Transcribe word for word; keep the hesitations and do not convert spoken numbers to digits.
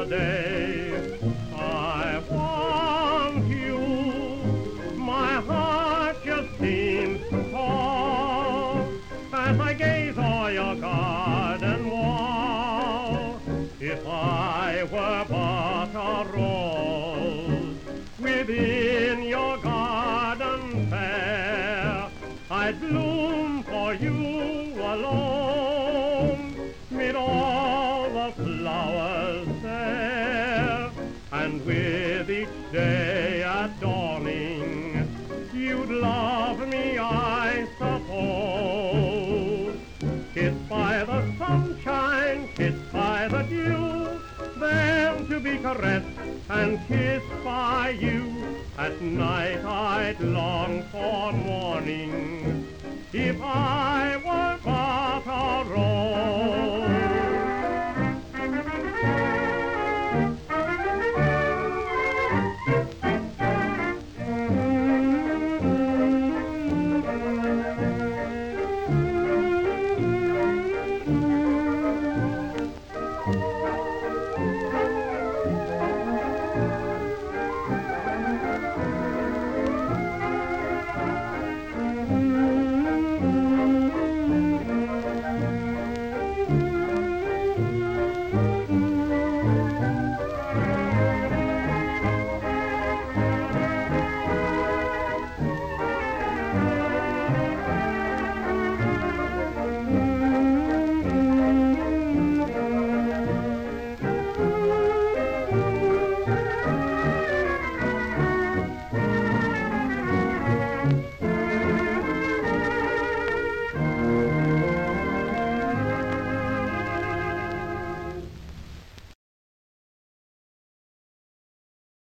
day. I want you, my heart just seems to fall as I gaze o'er your garden wall. If I were but a rose within your garden fair, I'd bloom for you alone, mid all the flowers there. And with each day at dawning, you'd love me, I suppose. Kissed by the sunshine, kissed by the dew, then to be caressed and kissed by you. At night I'd long for morning, if I were but a rose.